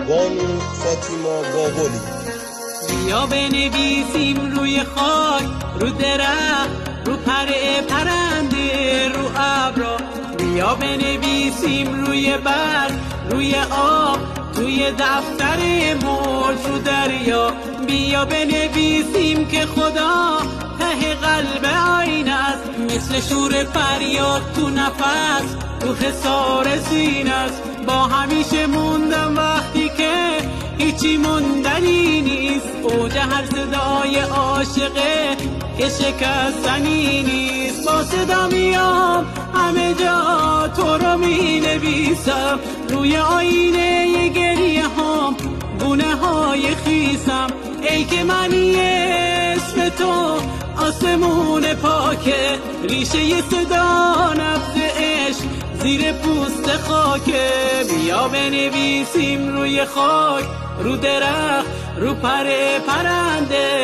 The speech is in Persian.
بانو فاطیما باقلی. بیا بنویسیم روی خاک، رو درخت، رو پرنده، رو ابرا. بیا بنویسیم روی برگ، روی آب، توی دفتر موج، رو دریا. بیا بنویسیم که خدا ته قلب آینه است، مثل شور فریاد تو نفس، تو حصار سینه است. با همیشه موندم وقتی که هیچی موندنی نیست، اوج هر صدای عاشقه که شکستنی نیست. با صدا میام همه جا تو رو می نویسم، روی آینه گریه هم گونه های خیسم. ای که منی اسم تو آسمون پاکه، ریشه صدا نبض عشق زیر پوست خاکه. بیا بنویسیم روی خاک، رو درخت، رو پرنده،